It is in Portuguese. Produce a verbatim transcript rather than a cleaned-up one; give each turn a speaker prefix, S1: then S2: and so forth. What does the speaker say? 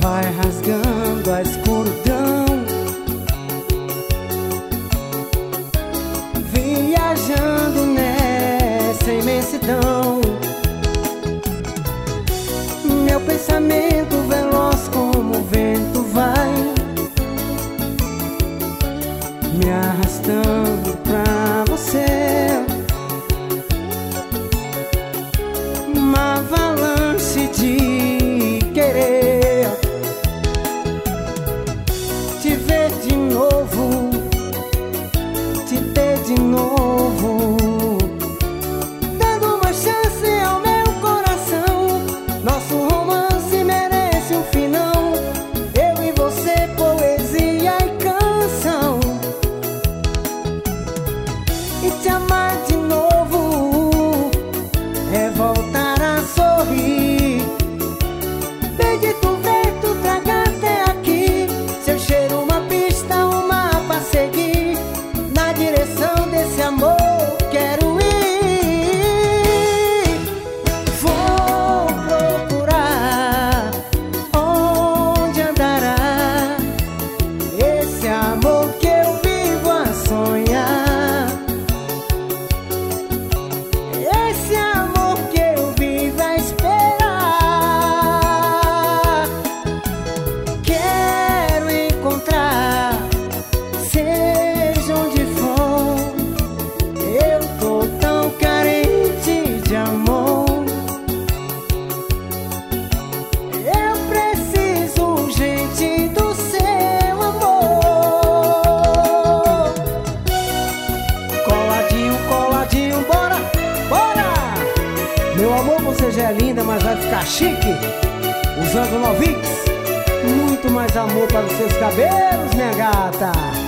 S1: vai rasgando a escuridão, viajando nessa imensidão. Meu pensamento veloz como o vento vai me arrastando pra você. Uma avalanche de querer te ver de novo, te ter de novo, dando uma chance ao meu coração. Nosso romance merece um final, eu e você, poesia e canção. E te amar de novo é voltar a sorrir. Bendito vento traga até aqui, seu cheiro uma pista, um mapa a seguir. Na direção desse amor quero ir. Vou procurar onde andará esse amor que eu vivo a sonhar, esse amor que eu vivo a esperar. Quero encontrar, seja onde for. Eu tô tão carente de amor, eu preciso urgente do seu amor. Coladinho, coladinho, bora, bora! Meu amor, você já é linda, mas vai ficar chique usando Novix. Muito mais amor para os seus cabelos, minha gata.